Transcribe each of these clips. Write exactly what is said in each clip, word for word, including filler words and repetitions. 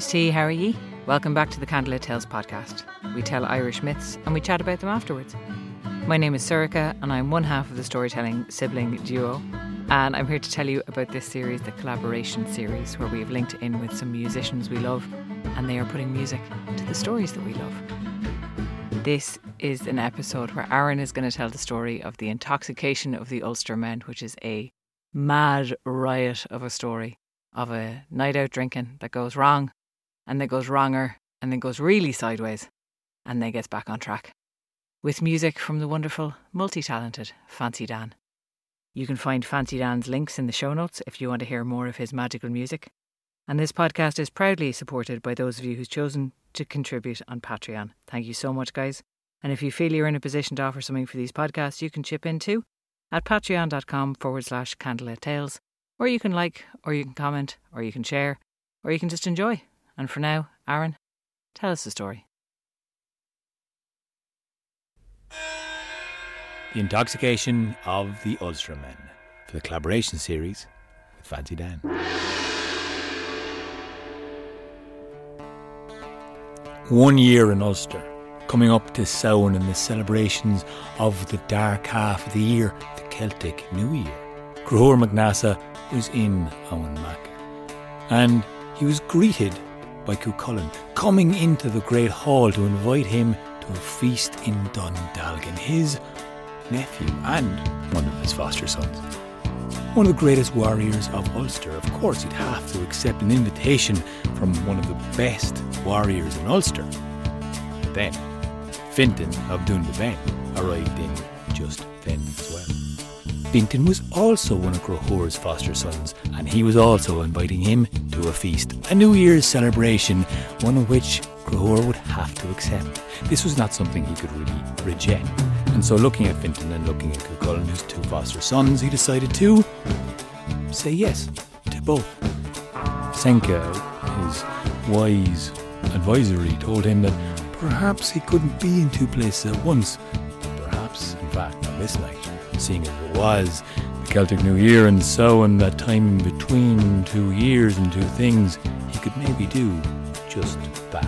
Miss T, how are ye? Welcome back to the Candlelit Tales podcast. We tell Irish myths and we chat about them afterwards. My name is Surika and I'm one half of the storytelling sibling duo. And I'm here to tell you about this series, the Collaboration series, where we've linked in with some musicians we love and they are putting music to the stories that we love. This is an episode where Aaron is going to tell the story of the intoxication of the Ulster Men, which is a mad riot of a story of a night out drinking that goes wrong and then goes wronger and then goes really sideways and then gets back on track. With music from the wonderful, multi-talented Fancy Dan. You can find Fancy Dan's links in the show notes if you want to hear more of his magical music. And this podcast is proudly supported by those of you who've chosen to contribute on Patreon. Thank you so much, guys. And if you feel you're in a position to offer something for these podcasts, you can chip in too at patreon.com forward slash candlelit tales. Or you can like, or you can comment, or you can share, or you can just enjoy. And for now, Aaron, tell us the story. The Intoxication of the Ulster Men, for the Collaboration series with Fancy Dan. One year in Ulster, coming up to Samhain and the celebrations of the dark half of the year, the Celtic New Year. Cahor MacNassa was in Owen Mac, and he was greeted by Cuchulainn coming into the great hall to invite him to a feast in Dundalgan, his nephew and one of his foster sons. One of the greatest warriors of Ulster. Of course, he'd have to accept an invitation from one of the best warriors in Ulster. But then, Fintan of Dunderben arrived in just then as well. Fintan was also one of Cahor's foster sons, and he was also inviting him to a feast, a New Year's celebration, one of which Cahor would have to accept. This was not something he could really reject. And so looking at Fintan and looking at Cuchulainn, his two foster sons, he decided to say yes to both. Senka, his wise advisory, told him that perhaps he couldn't be in two places at once. Perhaps, in fact, on this night, seeing as it was the Celtic New Year and so and that time in between two years and two things, he could maybe do just that.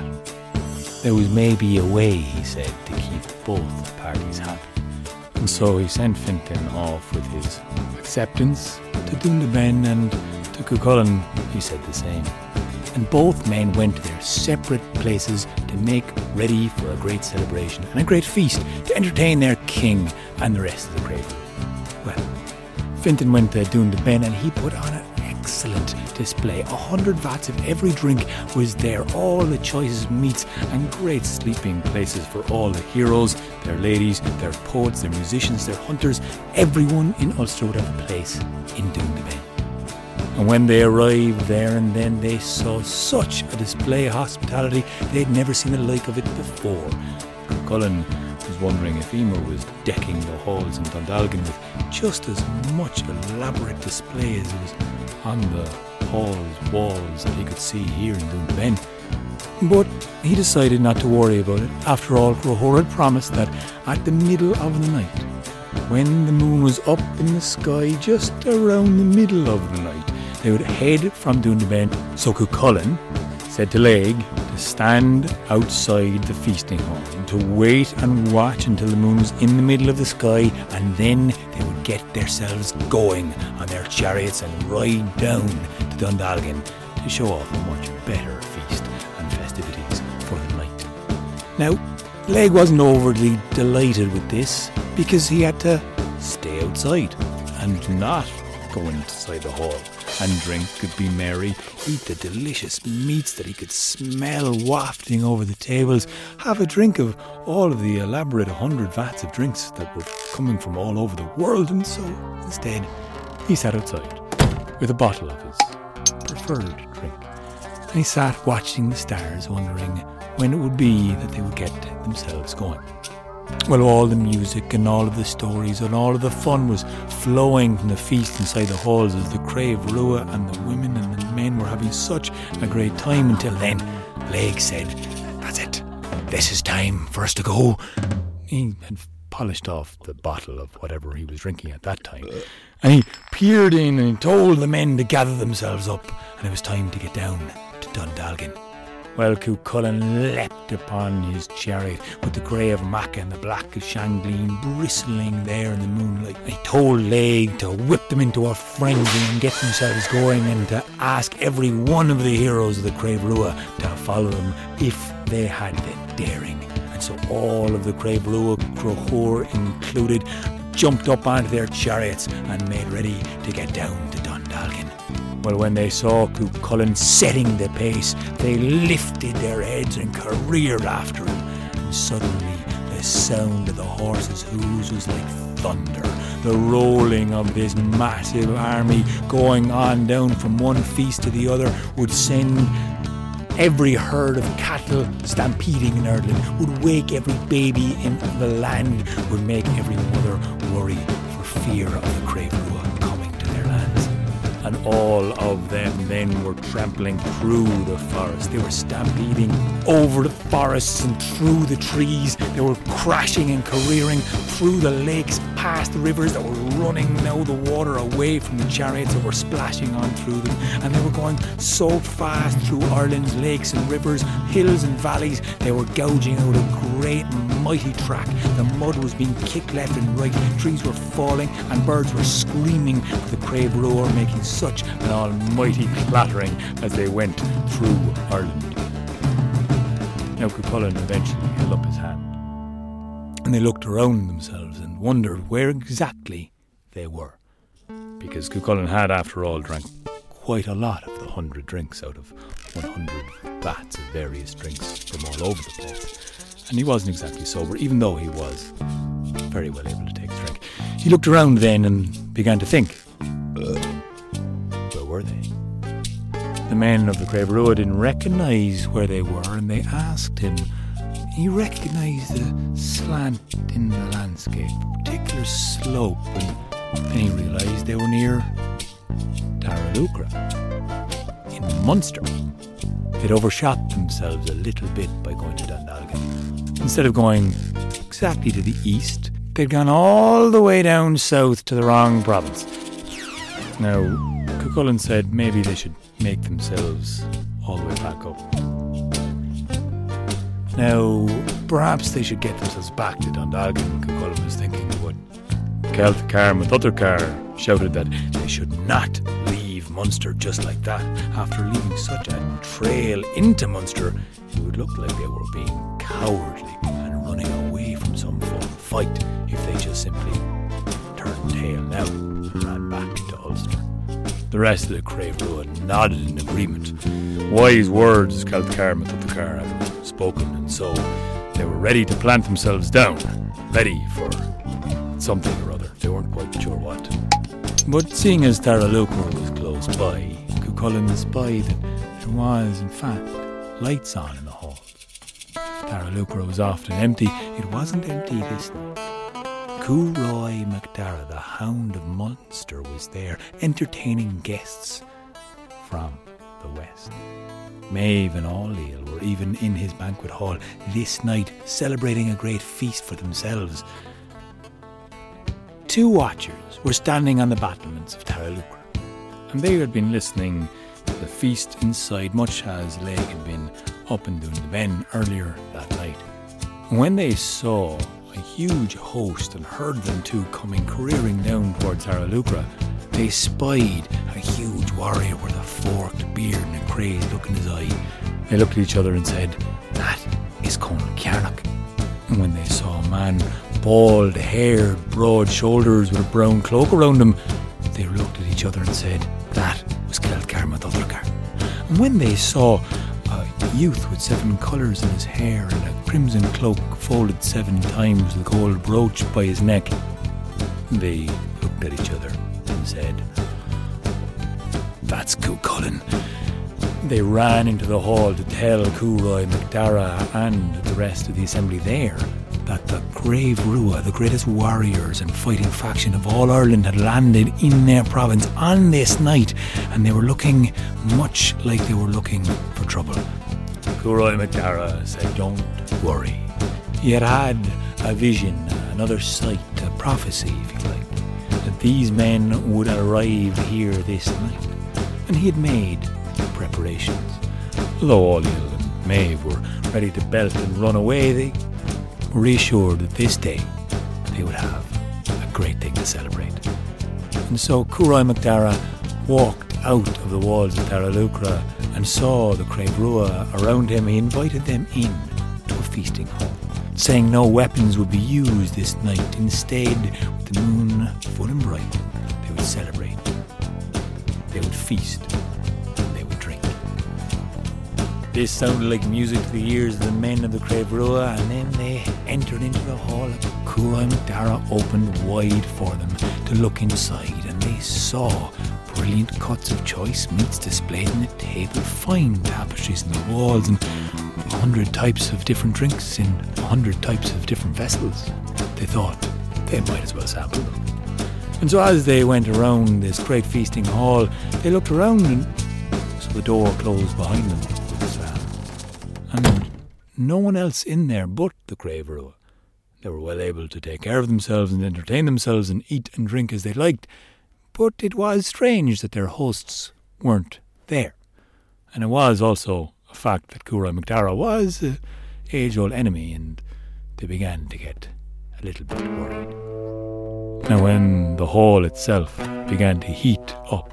There was maybe a way, he said, to keep both parties happy. And so he sent Fintan off with his acceptance to Dunderben, and to Cuchulainn he said the same. And both men went to their separate places to make ready for a great celebration and a great feast to entertain their king and the rest of the craven. Well, Fintan went to Dunderben and he put on an excellent display. A hundred vats of every drink was there, all the choicest meats and great sleeping places for all the heroes, their ladies, their poets, their musicians, their hunters. Everyone in Ulster would have a place in Dunderben. And when they arrived there and then, they saw such a display of hospitality they'd never seen the like of it before. Cuchulainn was wondering if Emer was decking the halls in Dundalgan with just as much elaborate display as it was on the hall's walls that he could see here in Dunderben. But he decided not to worry about it. After all, Cahor had promised that at the middle of the night, when the moon was up in the sky just around the middle of the night, they would head from Dunderben. So Cuchulainn said to Laig to stand outside the feasting hall and to wait and watch until the moon was in the middle of the sky, and then they would get themselves going on their chariots and ride down to Dundalgan to show off a much better feast and festivities for the night. Now, Laig wasn't overly delighted with this because he had to stay outside and not go inside the hall and drink, could be merry, eat the delicious meats that he could smell wafting over the tables, have a drink of all of the elaborate hundred vats of drinks that were coming from all over the world. And so instead he sat outside with a bottle of his preferred drink, and he sat watching the stars, wondering when it would be that they would get themselves going. Well, all the music and all of the stories and all of the fun was flowing from the feast inside the halls as the Crave Rua and the women and the men were having such a great time, until then Laig said, "That's it, this is time for us to go." He had polished off the bottle of whatever he was drinking at that time, and he peered in and told the men to gather themselves up, and it was time to get down to Dundalgan. Well, Cuchulainn leapt upon his chariot with the grey of Macha and the black of Shanglin bristling there in the moonlight. And he told Laig to whip them into a frenzy and get themselves going, and to ask every one of the heroes of the Crave Rua to follow them if they had the daring. And so all of the Crave Rua, Crochur included, jumped up onto their chariots and made ready to get down to Dundalgan. Well, when they saw Cuchulainn setting the pace, they lifted their heads and careered after him. And suddenly the sound of the horses' hooves was like thunder. The rolling of this massive army going on down from one feast to the other would send every herd of cattle stampeding in Ireland, would wake every baby in the land, would make every mother worry for fear of the Crave Rua coming to their lands. And all of them then were trampling through the forest. They were stampeding over the forests and through the trees. They were crashing and careering through the lakes, past the rivers that were running now the water away from the chariots that were splashing on through them. And they were going so fast through Ireland's lakes and rivers, hills and valleys. They were gouging out a great mighty track. The mud was being kicked left and right. Trees were falling and birds were screaming for the Crave Rua, making such an almighty clattering as they went through Ireland. Now Cuchulainn eventually held up his hand, and they looked around themselves and wondered where exactly they were, because Cuchulainn had, after all, drank quite a lot of the hundred drinks out of one hundred vats of various drinks from all over the place, and he wasn't exactly sober, even though he was very well able to take his drink. He looked around then and began to think. Uh, where were they? The men of the Crave Rua didn't recognise where they were, and they asked him. He recognised the slant in the landscape, a particular slope, and then he realised they were near Taralucra in Munster. They'd overshot themselves a little bit by going to Dundalgan. Instead of going exactly to the east, they'd gone all the way down south to the wrong province. Now, Cuchulainn said maybe they should make themselves all the way back up. Now, perhaps they should get themselves back to Dundalgan, Cuchulainn was thinking, but Celtchar Mathuthurcar shouted that they should not leave Munster just like that. After leaving such a trail into Munster, it would look like they were being cowardly and running away from some form of fight if they just simply turned tail now and ran back into Ulster. The rest of the Crave Rua nodded in agreement. Wise words Celtchar Mathuthurcar had spoken, and so they were ready to plant themselves down, ready for something or other. They weren't quite sure what. But seeing as Taralucra was close by, Cuchulainn spied that there was, in fact, lights on in the halls. Taralucra was often empty. It wasn't empty this night. Cúroy MacDara, the Hound of Munster, was there, entertaining guests from the west. Maeve and Alleel were even in his banquet hall this night, celebrating a great feast for themselves. Two watchers were standing on the battlements of Taralucra, and they had been listening to the feast inside, much as Laig had been up and down the Ben earlier that night. When they saw a huge host and heard them two coming careering down towards Taralucra, they spied a huge warrior with a forked beard and a crazed look in his eye. They looked at each other and said, "That is Conal Cearnach." And when they saw a man, bald-haired, broad-shoulders with a brown cloak around him, they looked at each other and said, "That was Celtchar Mathuthurcar." And when they saw a youth with seven colours in his hair and a crimson cloak folded seven times with a gold brooch by his neck, they looked at each other and said, "That's Cuchulainn." They ran into the hall to tell Cúroy MacDara and the rest of the assembly there that the Crave Rua, the greatest warriors and fighting faction of all Ireland, had landed in their province on this night, and they were looking much like they were looking for trouble. Cúroy MacDara said, "Don't worry." He had had a vision, another sight, a prophecy, if you like, that these men would arrive here this night, and he had made preparations. Although Alleel and Maeve were ready to belt and run away, they were reassured that this day they would have a great thing to celebrate. And so Cúrái Mac Dara walked out of the walls of Dara Luachra and saw the Craobh Rua around him. He invited them in to a feasting hall, saying no weapons would be used this night. Instead, with the moon full and bright, they would celebrate, they would feast, and they would drink. This sounded like music to the ears of the men of the Craobh Rua, and then they entered into the hall that Cúrái Mac Dara opened wide for them to look inside, and they saw brilliant cuts of choice meats displayed on the table, fine tapestries on the walls, and a hundred types of different drinks in a hundred types of different vessels. They thought they might as well sample them. And so as they went around this great feasting hall, they looked around, and so the door closed behind them with a slam. And no one else in there but the Craobh Rua. They were well able to take care of themselves and entertain themselves and eat and drink as they liked. But it was strange that their hosts weren't there. And it was also a fact that Cúrái Mac Dara was an age-old enemy, and they began to get a little bit worried. Now when the hall itself began to heat up,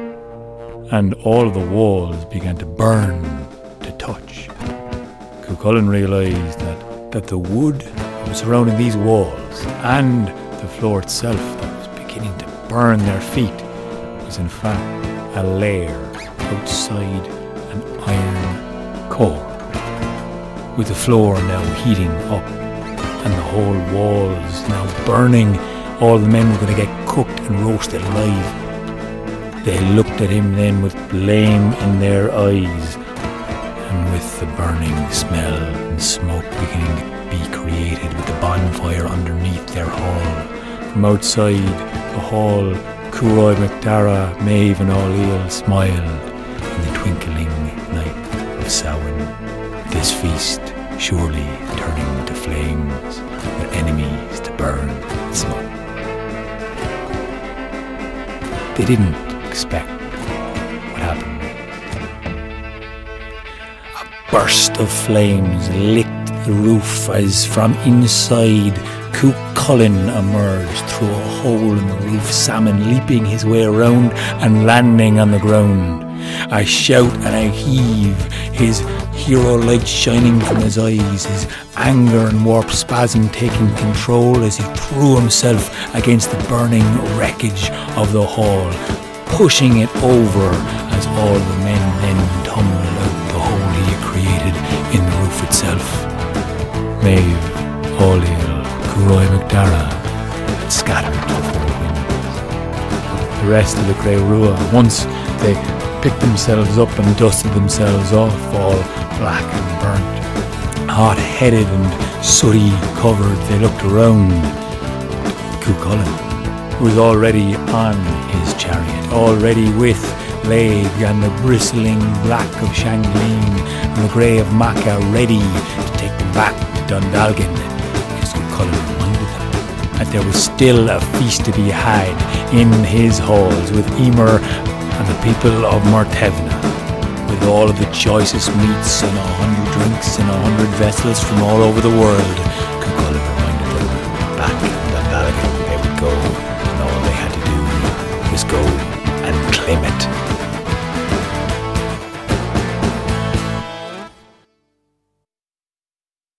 and all of the walls began to burn to touch, Cuchulainn realised that, that the wood that was surrounding these walls and the floor itself that was beginning to burn their feet was in fact a layer outside an iron core, with the floor now heating up and the whole walls now burning. All the men were going to get cooked and roasted alive. They looked at him then with blame in their eyes, and with the burning smell and smoke beginning to be created with the bonfire underneath their hall. From outside the hall, Cúrái Mac Dara, Maeve and Áilill smiled in the twinkling night of Samhain. This feast surely turning to flames, with enemies to burn and smoke. They didn't expect what happened. A burst of flames licked the roof as from inside Cuchulainn emerged through a hole in the roof, salmon leaping his way around and landing on the ground. A shout and a heave, his hero light shining from his eyes, his anger and warped spasm taking control as he threw himself against the burning wreckage of the hall, pushing it over as all the men then tumbled out the hole he had created in the roof itself. Maeve, Áilill, Cúrái Mac Dara had scattered to the four winds. The rest of the Craobh Rua, once they picked themselves up and dusted themselves off, all black and burnt, hot-headed and sooty covered, they looked around. Cuchulainn, who was already on his chariot, already with Laogai and the bristling black of Shangaline and the grey of Macha, ready to take them back to Dundalgan, because Cuchulainn reminded them that there was still a feast to be had in his halls with Emer and the people of Mortevna, with all of the choicest meats and a hundred drinks and a hundred vessels from all over the world. Cuchulainn reminded them back in Dundalgan they would go, and all they had to do was go and claim it.